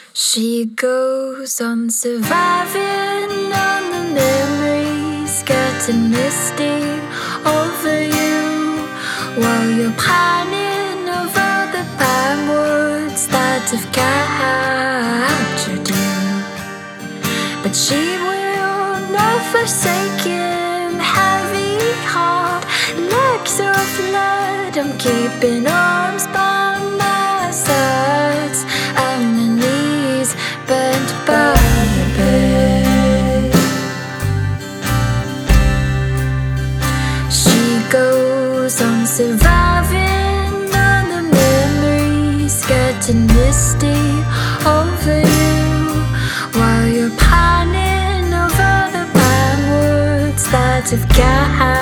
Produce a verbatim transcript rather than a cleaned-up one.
She goes on surviving on the memories, getting misty over you, while you're pining over the pine woods that have captured you. But she will not forsake him, heavy heart, legs of lead. I'm keeping arms by my sides, on my knees, bent by the bed. She goes on surviving on the memories, getting misty over you, while you're pining over the pine woods that have got